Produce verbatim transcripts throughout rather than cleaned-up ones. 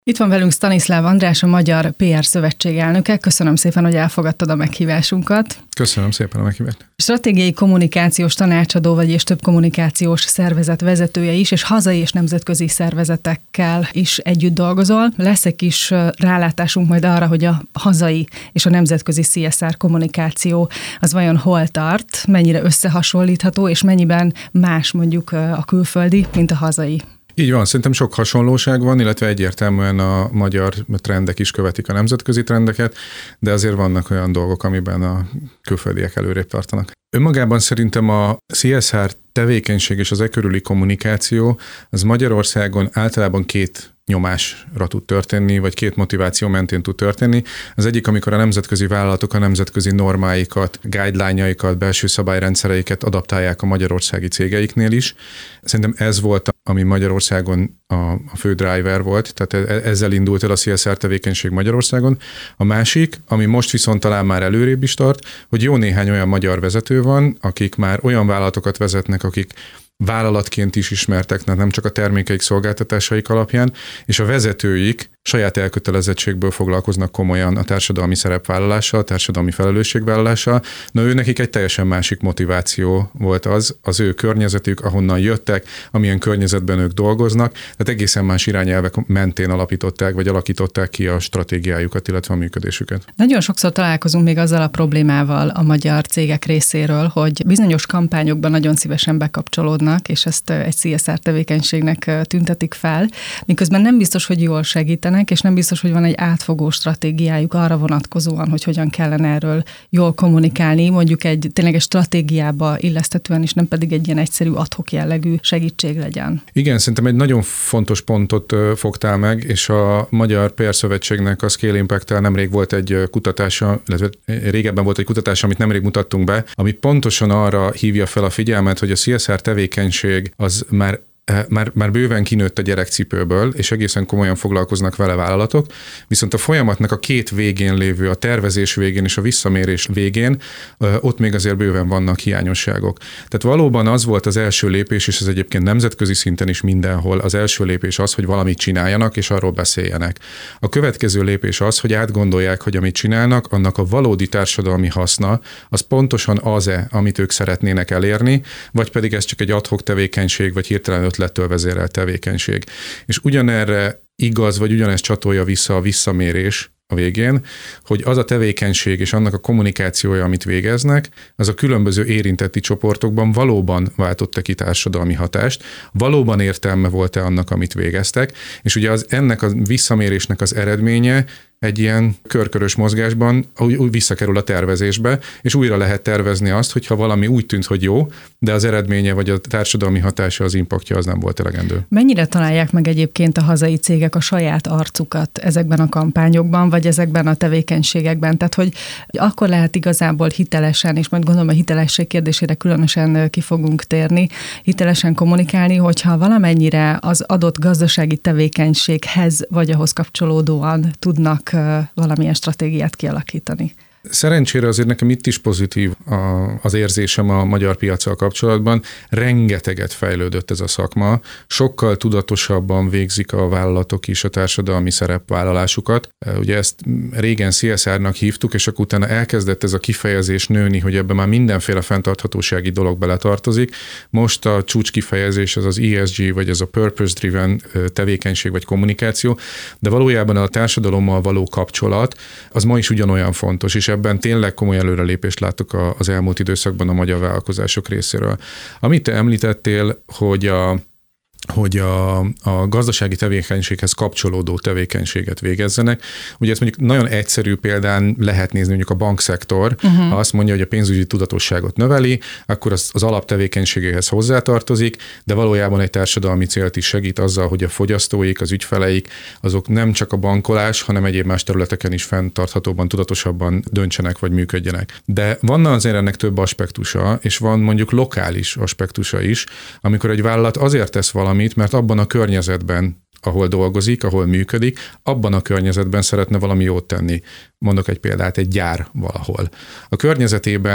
Itt van velünk Stanislav András, a Magyar pé er Szövetség elnöke. Köszönöm szépen, hogy elfogadtad a meghívásunkat. Köszönöm szépen a meghívást. Stratégiai kommunikációs tanácsadó vagy, és több kommunikációs szervezet vezetője is, és hazai és nemzetközi szervezetekkel is együtt dolgozol. Lesz egy kis rálátásunk majd arra, hogy a hazai és a nemzetközi cé es er kommunikáció az vajon hol tart, mennyire összehasonlítható, és mennyiben más mondjuk a külföldi, mint a hazai. Így van, szerintem sok hasonlóság van, illetve egyértelműen a magyar trendek is követik a nemzetközi trendeket, de azért vannak olyan dolgok, amiben a külföldiek előrébb tartanak. Önmagában szerintem a cé es er tevékenység és az e körüli kommunikáció az Magyarországon általában két nyomásra tud történni, vagy két motiváció mentén tud történni. Az egyik, amikor a nemzetközi vállalatok a nemzetközi normáikat, guideline-jaikat, belső szabályrendszereiket adaptálják a magyarországi cégeiknél is. Szerintem ez volt, ami Magyarországon a, a fő driver volt, tehát ezzel indult el a cé es er tevékenység Magyarországon. A másik, ami most viszont talán már előrébb is tart, hogy jó néhány olyan magyar vezető van, akik már olyan vállalatokat vezetnek, akik vállalatként is ismertek, nem csak a termékeik, szolgáltatásaik alapján, és a vezetőik saját elkötelezettségből foglalkoznak komolyan a társadalmi szerepvállalással, a társadalmi felelősségvállalással. Na, ő nekik egy teljesen másik motiváció volt az, az ő környezetük, ahonnan jöttek, amilyen környezetben ők dolgoznak, tehát egészen más irányelvek mentén alapították, vagy alakították ki a stratégiájukat, illetve a működésüket. Nagyon sokszor találkozunk még azzal a problémával a magyar cégek részéről, hogy bizonyos kampányokban nagyon szívesen bekapcsolódnak, és ezt egy cé es er tevékenységnek tüntetik fel, miközben nem biztos, hogy jól segítenek, és nem biztos, hogy van egy átfogó stratégiájuk arra vonatkozóan, hogy hogyan kellene erről jól kommunikálni, mondjuk egy tényleg egy stratégiába illeszthetően, és nem pedig egy ilyen egyszerű ad-hoc jellegű segítség legyen. Igen, szerintem egy nagyon fontos pontot fogtál meg, és a Magyar pé er Szövetségnek a Scale Impact-tel nemrég volt egy kutatása, illetve régebben volt egy kutatás, amit nemrég mutattunk be, ami pontosan arra hívja fel a figyelmet, hogy a cé es er tevékenység az már Már, már bőven kinőtt a gyerekcipőből, és egészen komolyan foglalkoznak vele vállalatok, viszont a folyamatnak a két végén lévő, a tervezés végén és a visszamérés végén, ott még azért bőven vannak hiányosságok. Tehát valóban az volt az első lépés, és ez egyébként nemzetközi szinten is mindenhol, az első lépés az, hogy valamit csináljanak, és arról beszéljenek. A következő lépés az, hogy átgondolják, hogy amit csinálnak, annak a valódi társadalmi haszna, az pontosan az-e, amit ők szeretnének elérni, vagy pedig ez csak egy ad-hoc tevékenység, vagy hirtelen ötlettől vezérelt tevékenység. És ugyanerre igaz, vagy ugyanezt csatolja vissza a visszamérés a végén, hogy az a tevékenység és annak a kommunikációja, amit végeznek, az a különböző érintetti csoportokban valóban váltotta ki társadalmi hatást, valóban értelme volt-e annak, amit végeztek, és ugye az, ennek a visszamérésnek az eredménye egy ilyen körkörös mozgásban úgy, úgy visszakerül a tervezésbe, és újra lehet tervezni azt, hogyha valami úgy tűnt, hogy jó, de az eredménye vagy a társadalmi hatása, az impaktja az nem volt elegendő. Mennyire találják meg egyébként a hazai cégek a saját arcukat ezekben a kampányokban, vagy ezekben a tevékenységekben? Tehát, hogy akkor lehet igazából hitelesen, és majd gondolom a hitelesség kérdésére különösen ki fogunk térni, hitelesen kommunikálni, hogyha valamennyire az adott gazdasági tevékenységhez, vagy ahhoz kapcsolódóan tudnak valamilyen stratégiát kialakítani. Szerencsére azért nekem itt is pozitív az érzésem a magyar piaccal kapcsolatban. Rengeteget fejlődött ez a szakma, sokkal tudatosabban végzik a vállalatok is a társadalmi szerepvállalásukat. Ugye ezt régen cé es er-nak hívtuk, és akkor utána elkezdett ez a kifejezés nőni, hogy ebben már mindenféle fenntarthatósági dolog beletartozik. Most a csúcs kifejezés az az é es gé, vagy ez a purpose-driven tevékenység vagy kommunikáció, de valójában a társadalommal való kapcsolat az ma is ugyanolyan fontos, és ebben tényleg komoly előrelépést látok az elmúlt időszakban a magyar vállalkozások részéről. Amit te említettél, hogy a hogy a, a gazdasági tevékenységhez kapcsolódó tevékenységet végezzenek. Ugye ezt mondjuk nagyon egyszerű példán lehet nézni, mondjuk a bankszektor, uh-huh. ha azt mondja, hogy a pénzügyi tudatosságot növeli, akkor az, az alaptevékenységéhez hozzátartozik, de valójában egy társadalmi célt is segít azzal, hogy a fogyasztóik, az ügyfeleik, azok nem csak a bankolás, hanem egyéb más területeken is fenntarthatóban, tudatosabban döntsenek vagy működjenek. De van azért ennek több aspektusa, és van mondjuk lokális aspektusa is, amikor egy vállalat azért tesz valamit, mert abban a környezetben, ahol dolgozik, ahol működik, abban a környezetben szeretne valami jót tenni. Mondok egy példát, egy gyár valahol. A környezetében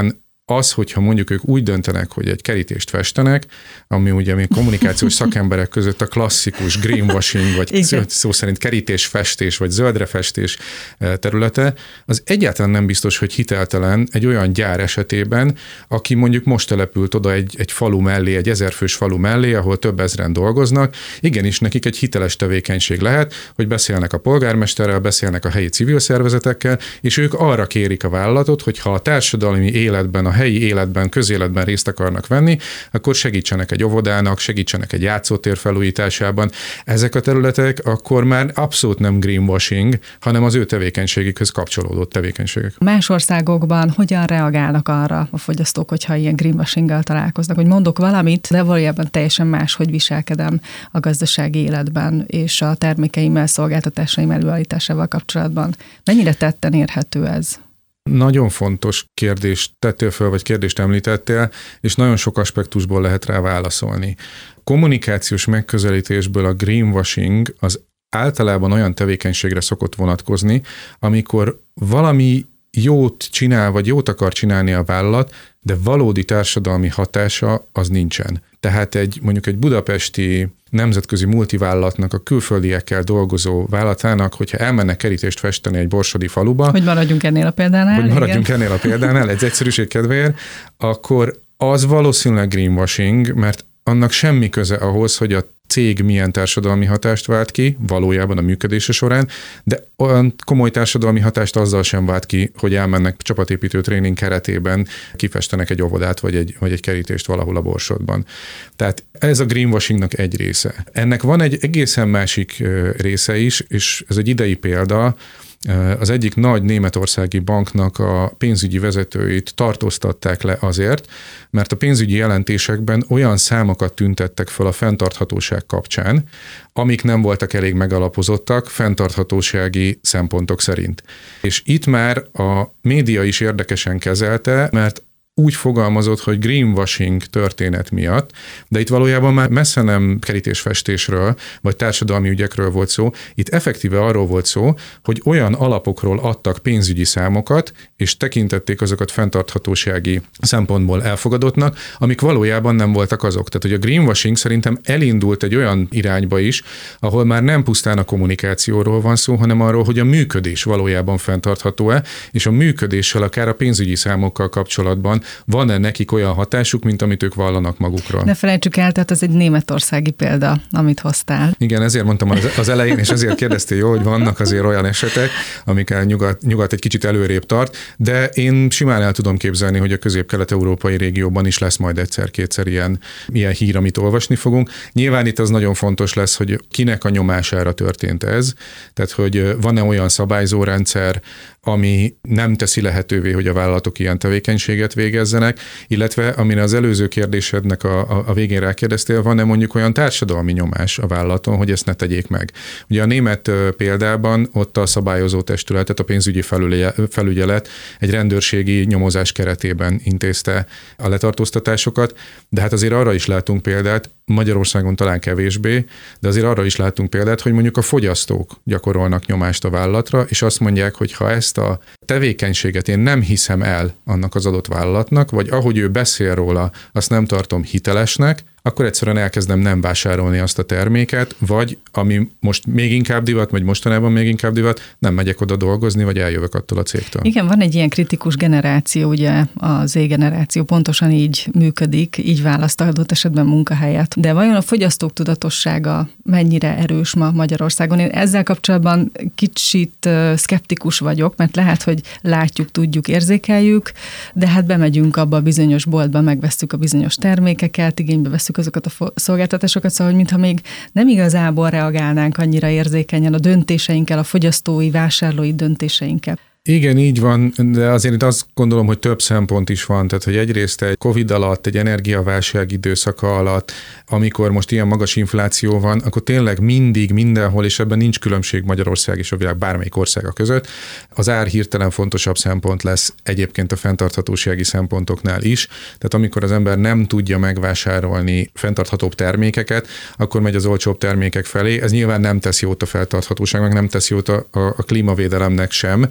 az, hogyha mondjuk ők úgy döntenek, hogy egy kerítést festenek, ami ugye mi kommunikációs szakemberek között a klasszikus greenwashing, vagy szó szerint kerítésfestés, vagy zöldrefestés területe, az egyáltalán nem biztos, hogy hiteltelen egy olyan gyár esetében, aki mondjuk most települt oda egy, egy falu mellé, egy ezerfős falu mellé, ahol több ezren dolgoznak. Igenis, nekik egy hiteles tevékenység lehet, hogy beszélnek a polgármesterrel, beszélnek a helyi civil szervezetekkel, és ők arra kérik a vállalatot, hogy ha a társadalmi életben, a helyi életben, közéletben részt akarnak venni, akkor segítsenek egy óvodának, segítsenek egy játszótér felújításában. Ezek a területek akkor már abszolút nem greenwashing, hanem az ő tevékenységükhöz kapcsolódó tevékenységek. Más országokban hogyan reagálnak arra a fogyasztók, hogyha ilyen greenwashing-gal találkoznak, hogy mondok valamit, de valójában teljesen más, hogy viselkedem a gazdasági életben és a termékeimmel, szolgáltatásaim előállításával kapcsolatban. Mennyire tetten érhető ez? Nagyon fontos kérdést tettél föl, vagy kérdést említettél, és nagyon sok aspektusból lehet rá válaszolni. Kommunikációs megközelítésből a greenwashing az általában olyan tevékenységre szokott vonatkozni, amikor valami jót csinál, vagy jót akar csinálni a vállalat, de valódi társadalmi hatása az nincsen. Tehát egy mondjuk egy budapesti nemzetközi multivállalatnak, a külföldiekkel dolgozó vállalatának, hogyha elmennek kerítést festeni egy borsodi faluba, hogy maradjunk ennél a példánál, hogy maradjunk igen. ennél a példánál, egy egyszerűség kedvéért, akkor az valószínűleg greenwashing, mert annak semmi köze ahhoz, hogy a cég milyen társadalmi hatást vált ki, valójában a működése során, de olyan komoly társadalmi hatást azzal sem vált ki, hogy elmennek csapatépítő tréning keretében, kifestenek egy óvodát vagy egy, vagy egy kerítést valahol a Borsodban. Tehát ez a greenwashingnak egy része. Ennek van egy egészen másik része is, és ez egy idei példa. Az egyik nagy németországi banknak a pénzügyi vezetőit tartóztatták le azért, mert a pénzügyi jelentésekben olyan számokat tüntettek föl a fenntarthatóság kapcsán, amik nem voltak elég megalapozottak fenntarthatósági szempontok szerint. És itt már a média is érdekesen kezelte, mert úgy fogalmazott, hogy greenwashing történet miatt, de itt valójában már messze nem kerítésfestésről, vagy társadalmi ügyekről volt szó, itt effektíve arról volt szó, hogy olyan alapokról adtak pénzügyi számokat, és tekintették azokat fenntarthatósági szempontból elfogadottnak, amik valójában nem voltak azok. Tehát, hogy a greenwashing szerintem elindult egy olyan irányba is, ahol már nem pusztán a kommunikációról van szó, hanem arról, hogy a működés valójában fenntartható-e, és a működéssel akár a pénzügyi számokkal kapcsolatban van-e nekik olyan hatásuk, mint amit ők vallanak magukról. Ne felejtsük el, tehát ez egy németországi példa, amit hoztál. Igen, ezért mondtam az elején, és ezért kérdeztél jó, hogy vannak azért olyan esetek, amikkel nyugat, nyugat egy kicsit előrébb tart, de én simán el tudom képzelni, hogy a közép-kelet-európai régióban is lesz majd egyszer-kétszer ilyen, ilyen hír, amit olvasni fogunk. Nyilván itt az nagyon fontos lesz, hogy kinek a nyomására történt ez, tehát hogy van-e olyan szabályzórendszer, ami nem teszi lehetővé, hogy a vállalatok ilyen tevékenységet végezzenek, illetve amire az előző kérdésednek a, a végén rákérdeztél, van-e mondjuk olyan társadalmi nyomás a vállalaton, hogy ezt ne tegyék meg. Ugye a német példában ott a szabályozó testületet, a pénzügyi felügyelet egy rendőrségi nyomozás keretében intézte a letartóztatásokat, de hát azért arra is látunk példát, Magyarországon talán kevésbé, de azért arra is látunk példát, hogy mondjuk a fogyasztók gyakorolnak nyomást a vállalatra, és azt mondják, hogy ha ezt a tevékenységet én nem hiszem el annak az adott vállalatnak, vagy ahogy ő beszél róla, azt nem tartom hitelesnek, akkor egyszerűen elkezdem nem vásárolni azt a terméket, vagy ami most még inkább divat, vagy mostanában még inkább divat, nem megyek oda dolgozni, vagy eljövök attól a cégtől. Igen, van egy ilyen kritikus generáció, ugye a Z-generáció pontosan így működik, így választ adott esetben munkahelyet. De vajon a fogyasztók tudatossága mennyire erős ma Magyarországon? Én ezzel kapcsolatban kicsit szkeptikus vagyok, mert lehet, hogy látjuk, tudjuk, érzékeljük, de hát bemegyünk abba a bizonyos boltba, megvesszük a bizonyos termékeket, igénybe veszük azokat a szolgáltatásokat, szóval, hogy mintha még nem igazából reagálnánk annyira érzékenyen a döntéseinkkel, a fogyasztói, vásárlói döntéseinkkel. Igen, így van, de azért itt azt gondolom, hogy több szempont is van, tehát hogy egyrészt egy Covid alatt, egy energiaválság időszaka alatt, amikor most ilyen magas infláció van, akkor tényleg mindig, mindenhol, és ebben nincs különbség Magyarország és a világ bármelyik országa között, az ár hirtelen fontosabb szempont lesz egyébként a fenntarthatósági szempontoknál is, tehát amikor az ember nem tudja megvásárolni fenntarthatóbb termékeket, akkor megy az olcsóbb termékek felé, ez nyilván nem tesz jót a fenntarthatóságnak, nem tesz jót a, a, a klímavédelemnek sem. Ugye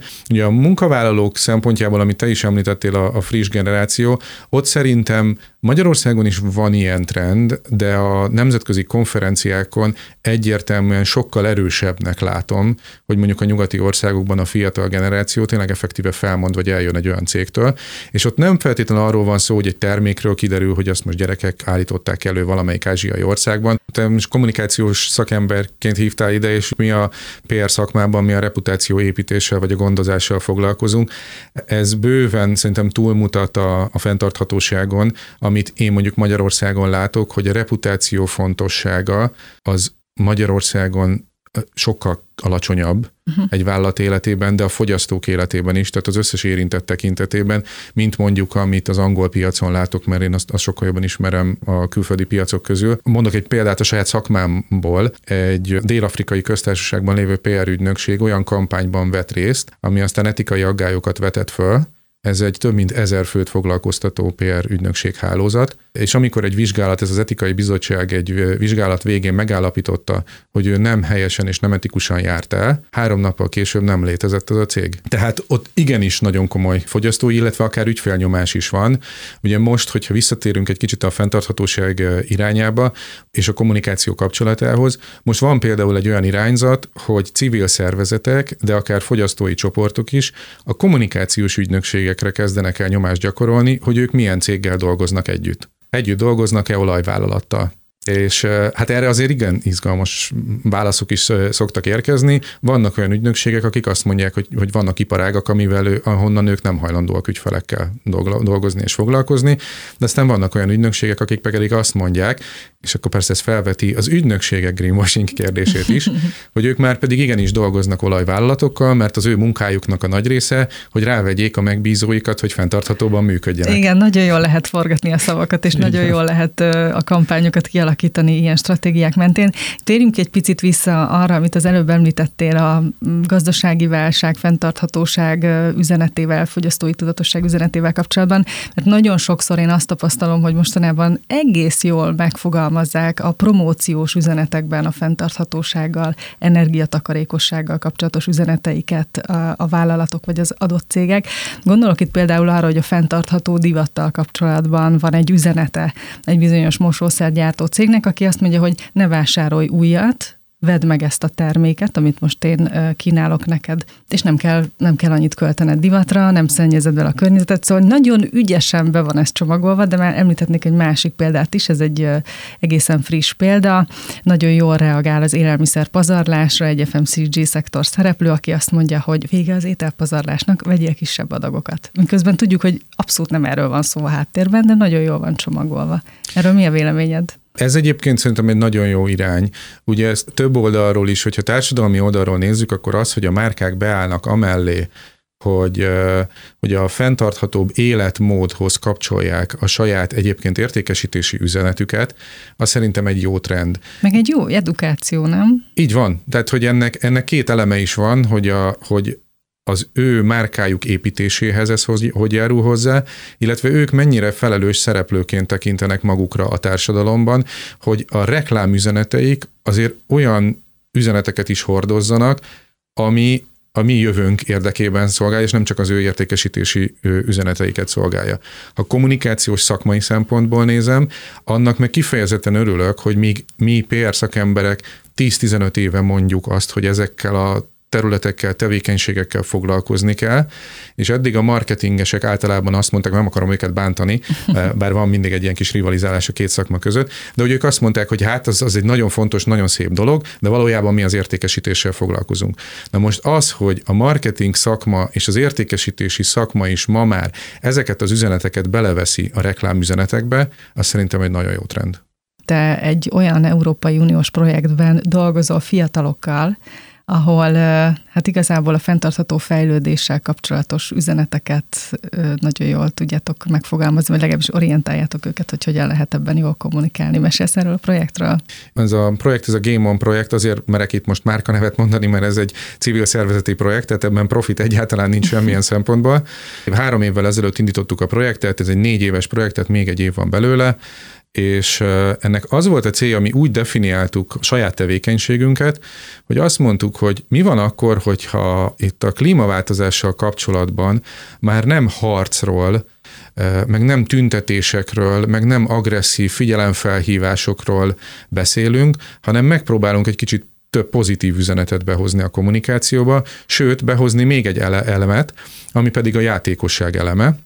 a munkavállalók szempontjából, amit te is említettél, a, a friss generáció, ott szerintem Magyarországon is van ilyen trend, de a nemzetközi konferenciákon egyértelműen sokkal erősebbnek látom, hogy mondjuk a nyugati országokban a fiatal generáció tényleg effektíve felmond, vagy eljön egy olyan cégtől, és ott nem feltétlenül arról van szó, hogy egy termékről kiderül, hogy azt most gyerekek állították elő valamelyik ázsiai országban. Te most kommunikációs szakemberként hívtál ide, és mi a pé er szakmában, mi a reputáció építéssel vagy a gondozással foglalkozunk. Ez bőven szerintem túlmutat a, a fenntarthatóságon, amit én mondjuk Magyarországon látok, hogy a reputáció fontossága az Magyarországon sokkal alacsonyabb uh-huh. egy vállalat életében, de a fogyasztók életében is, tehát az összes érintett tekintetében, mint mondjuk, amit az angol piacon látok, mert én azt, azt sokkal jobban ismerem a külföldi piacok közül. Mondok egy példát a saját szakmámból. Egy dél-afrikai köztársaságban lévő pé er ügynökség olyan kampányban vett részt, ami aztán etikai aggályokat vetett föl. Ez egy több mint ezer főt foglalkoztató pé er ügynökség hálózat, és amikor egy vizsgálat, ez az etikai bizottság egy vizsgálat végén megállapította, hogy ő nem helyesen és nem etikusan járt el, három nappal később nem létezett az a cég. Tehát ott igenis nagyon komoly fogyasztói, illetve akár ügyfélnyomás is van. Ugye most, hogyha visszatérünk egy kicsit a fenntarthatóság irányába és a kommunikáció kapcsolatához, most van például egy olyan irányzat, hogy civil szervezetek, de akár fogyasztói csoportok is a kommunikációs ügynökségekre kezdenek el nyomást gyakorolni, hogy ők milyen céggel dolgoznak együtt. Együtt dolgoznak-e olajvállalattal? És hát erre azért igen izgalmas válaszok is szoktak érkezni. Vannak olyan ügynökségek, akik azt mondják, hogy, hogy vannak iparágak, amivel ő, ahonnan ők nem hajlandóak ügyfelekkel dolgozni és foglalkozni, de aztán vannak olyan ügynökségek, akik pedig azt mondják, és akkor persze ez felveti az ügynökségek greenwashing kérdését is, hogy ők már pedig igenis dolgoznak olajvállalatokkal, mert az ő munkájuknak a nagy része, hogy rávegyék a megbízóikat, hogy fenntarthatóban működjenek. Igen, nagyon jól lehet forgatni a szavakat, és nagyon jól lehet a kampányokat kialakítani ilyen stratégiák mentén. Térjünk egy picit vissza arra, amit az előbb említettél, a gazdasági válság, fenntarthatóság üzenetével, fogyasztói tudatosság üzenetével kapcsolatban, mert nagyon sokszor én azt tapasztalom, hogy mostanában egész jól megfogalmazzák a promóciós üzenetekben a fenntarthatósággal, energiatakarékossággal kapcsolatos üzeneteiket a, a vállalatok vagy az adott cégek. Gondolok itt például arra, hogy a fenntartható divattal kapcsolatban van egy üzenete egy bizonyos mosószergyártó cégnek, aki azt mondja, hogy ne vásárolj újat, vedd meg ezt a terméket, amit most én kínálok neked, és nem kell, nem kell annyit költened divatra, nem szennyezed vele a környezetet, szóval nagyon ügyesen be van ez csomagolva, de már említhetnék egy másik példát is, ez egy egészen friss példa, nagyon jól reagál az élelmiszer pazarlásra egy ef em cé gé szektor szereplő, aki azt mondja, hogy vége az ételpazarlásnak, vegyél kisebb adagokat. Miközben tudjuk, hogy abszolút nem erről van szó a háttérben, de nagyon jól van csomagolva. Erről mi a véleményed? Ez egyébként szerintem egy nagyon jó irány. Ugye ezt több oldalról is, hogyha társadalmi oldalról nézzük, akkor az, hogy a márkák beállnak amellé, hogy, hogy a fenntarthatóbb életmódhoz kapcsolják a saját egyébként értékesítési üzenetüket, az szerintem egy jó trend. Meg egy jó edukáció, nem? Így van. Tehát, hogy ennek, ennek két eleme is van, hogy, a, hogy az ő márkájuk építéséhez ez hogy, hogy járul hozzá, illetve ők mennyire felelős szereplőként tekintenek magukra a társadalomban, hogy a reklámüzeneteik azért olyan üzeneteket is hordozzanak, ami a mi jövőnk érdekében szolgálja, és nem csak az ő értékesítési üzeneteiket szolgálja. Ha kommunikációs szakmai szempontból nézem, annak meg kifejezetten örülök, hogy míg mi pé er szakemberek tíz-tizenöt éve mondjuk azt, hogy ezekkel a területekkel, tevékenységekkel foglalkozni kell, és eddig a marketingesek általában azt mondták, nem akarom őket bántani, bár van mindig egy ilyen kis rivalizálás a két szakma között, de hogy ők azt mondták, hogy hát az, az egy nagyon fontos, nagyon szép dolog, de valójában mi az értékesítéssel foglalkozunk. Na most az, hogy a marketing szakma és az értékesítési szakma is ma már ezeket az üzeneteket beleveszi a reklámüzenetekbe, az szerintem egy nagyon jó trend. Te egy olyan Európai Uniós projektben dolgozol fiatalokkal, ahol hát igazából a fenntartható fejlődéssel kapcsolatos üzeneteket nagyon jól tudjátok megfogalmazni, vagy legalábbis orientáljátok őket, hogy hogyan lehet ebben jól kommunikálni. Mesélsz erről a projektről? Ez a projekt, ez a Game On projekt, azért merek itt most márkanevet mondani, mert ez egy civil szervezeti projekt, tehát ebben profit egyáltalán nincs semmilyen szempontból. Három évvel ezelőtt indítottuk a projektet, ez egy négy éves projekt, tehát még egy év van belőle, és ennek az volt a célja, mi úgy definiáltuk a saját tevékenységünket, hogy azt mondtuk, hogy mi van akkor, hogyha itt a klímaváltozással kapcsolatban már nem harcról, meg nem tüntetésekről, meg nem agresszív figyelemfelhívásokról beszélünk, hanem megpróbálunk egy kicsit több pozitív üzenetet behozni a kommunikációba, sőt, behozni még egy ele- elemet, ami pedig a játékosság eleme.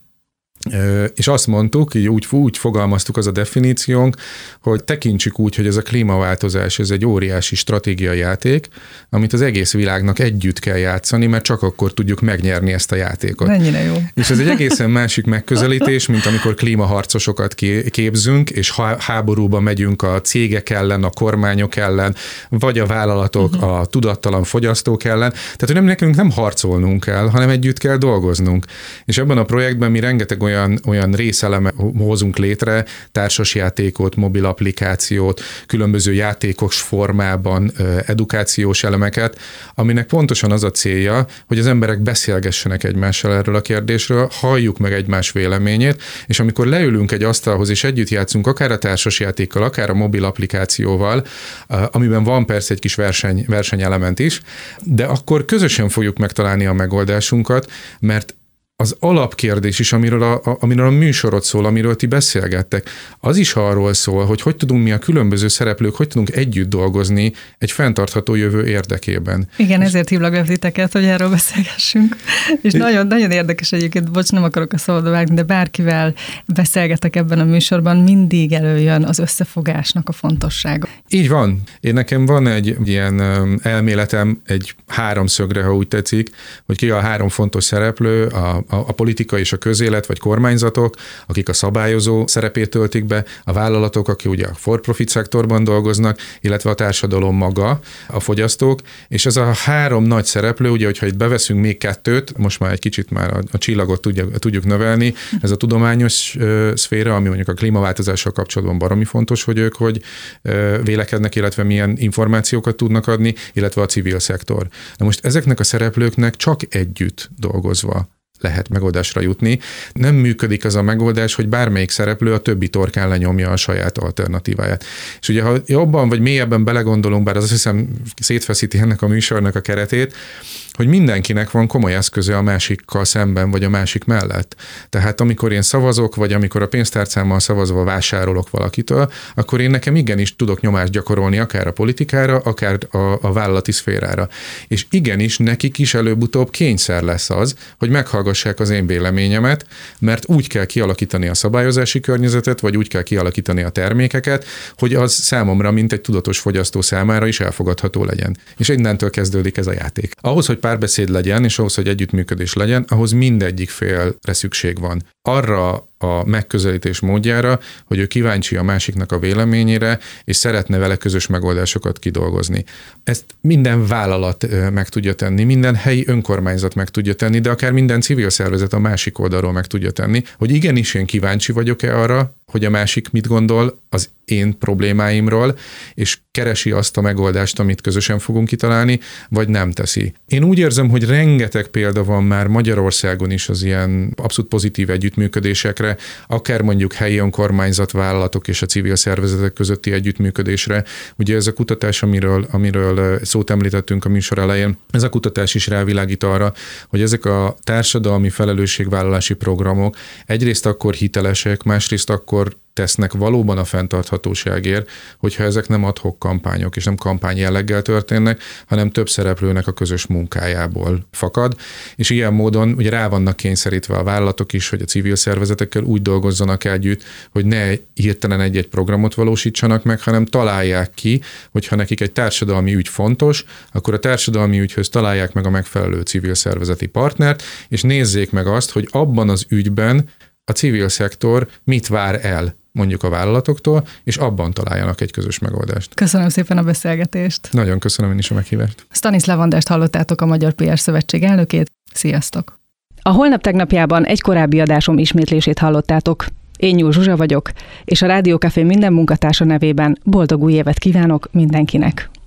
És azt mondtuk, így úgy, úgy fogalmaztuk az a definíciónk, hogy tekintsük úgy, hogy ez a klímaváltozás, ez egy óriási stratégiai játék, amit az egész világnak együtt kell játszani, mert csak akkor tudjuk megnyerni ezt a játékot. Mennyire jó. És ez egy egészen másik megközelítés, mint amikor klímaharcosokat képzünk, és háborúba megyünk a cégek ellen, a kormányok ellen, vagy a vállalatok, uh-huh. a tudattalan fogyasztók ellen. Tehát, hogy nem nekünk nem harcolnunk kell, hanem együtt kell dolgoznunk. És ebben a projektben mi rengeteg olyan, olyan részeleme hozunk létre, társasjátékot, mobil applikációt, különböző játékos formában edukációs elemeket, aminek pontosan az a célja, hogy az emberek beszélgessenek egymással erről a kérdésről, halljuk meg egymás véleményét, és amikor leülünk egy asztalhoz és együtt játszunk, akár a társasjátékkal, akár a mobil applikációval, amiben van persze egy kis verseny, versenyelement is, de akkor közösen fogjuk megtalálni a megoldásunkat, mert az alapkérdés is, amiről a, a, amiről a műsorod szól, amiről ti beszélgettek, az is arról szól, hogy hogy tudunk mi a különböző szereplők, hogy tudunk együtt dolgozni egy fenntartható jövő érdekében. Igen, ezért hívlak be titeket, hogy erről beszélgessünk. És nagyon, nagyon érdekes egyébként, bocs, nem akarok a szabadba vágni, de bárkivel beszélgetek ebben a műsorban, mindig előjön az összefogásnak a fontossága. Így van. Én nekem van egy ilyen elméletem, egy háromszögre, ha úgy tetszik, hogy ki a három fontos szereplő, a a politika és a közélet, vagy kormányzatok, akik a szabályozó szerepét töltik be, a vállalatok, akik ugye a for-profit szektorban dolgoznak, illetve a társadalom maga, a fogyasztók, és ez a három nagy szereplő, ugye, hogyha itt beveszünk még kettőt, most már egy kicsit már a, a csillagot tudjuk, tudjuk növelni, ez a tudományos ö, szféra, ami mondjuk a klímaváltozással kapcsolatban baromi fontos, hogy ők hogy ö, vélekednek, illetve milyen információkat tudnak adni, illetve a civil szektor. Na most ezeknek a szereplőknek csak együtt dolgozva lehet megoldásra jutni. Nem működik az a megoldás, hogy bármelyik szereplő a többi torkán lenyomja a saját alternatíváját. És ugye, ha jobban vagy mélyebben belegondolunk, bár az azt hiszem szétfeszíti ennek a műsornak a keretét, hogy mindenkinek van komoly eszköze a másikkal szemben, vagy a másik mellett. Tehát amikor én szavazok, vagy amikor a pénztárcámmal szavazva vásárolok valakitől, akkor én nekem igenis tudok nyomást gyakorolni akár a politikára, akár a, a vállalati szférára. És igenis nekik is előbb-utóbb kényszer lesz az, hogy meghallgassák az én véleményemet, mert úgy kell kialakítani a szabályozási környezetet, vagy úgy kell kialakítani a termékeket, hogy az számomra, mint egy tudatos fogyasztó számára is elfogadható legyen. És innentől kezdődik ez a játék. Ahhoz, hogy párbeszéd legyen, és ahhoz, hogy együttműködés legyen, ahhoz mindegyik félre szükség van. Arra a megközelítés módjára, hogy ő kíváncsi a másiknak a véleményére, és szeretne vele közös megoldásokat kidolgozni. Ezt minden vállalat meg tudja tenni, minden helyi önkormányzat meg tudja tenni, de akár minden civil szervezet a másik oldalról meg tudja tenni, hogy igenis én kíváncsi vagyok-e arra, hogy a másik mit gondol az én problémáimról, és keresi azt a megoldást, amit közösen fogunk kitalálni, vagy nem teszi. Én úgy érzem, hogy rengeteg példa van már Magyarországon is az ilyen abszolút pozitív együttműködésekre, akár mondjuk helyi önkormányzat, vállalatok és a civil szervezetek közötti együttműködésre. Ugye ez a kutatás, amiről, amiről szót említettünk a műsor elején, ez a kutatás is rávilágít arra, hogy ezek a társadalmi felelősségvállalási programok egyrészt akkor hitelesek, másrészt akkor tesznek valóban a fenntarthatóságért, hogyha ezek nem ad-hoc kampányok, és nem kampány jelleggel történnek, hanem több szereplőnek a közös munkájából fakad, és ilyen módon ugye rá vannak kényszerítve a vállalatok is, hogy a civil szervezetekkel úgy dolgozzanak együtt, hogy ne hirtelen egy-egy programot valósítsanak meg, hanem találják ki, hogyha nekik egy társadalmi ügy fontos, akkor a társadalmi ügyhöz találják meg a megfelelő civil szervezeti partnert, és nézzék meg azt, hogy abban az ügyben a civil szektor mit vár el mondjuk a vállalatoktól, és abban találjanak egy közös megoldást. Köszönöm szépen a beszélgetést. Nagyon köszönöm én is a meghívást. Stanislav Andrást hallottátok, a Magyar pé er Szövetség elnökét. Sziasztok! A holnap tegnapjában egy korábbi adásom ismétlését hallottátok. Én Nyúl Zsuzsa vagyok, és a Rádió Café minden munkatársa nevében boldog új évet kívánok mindenkinek!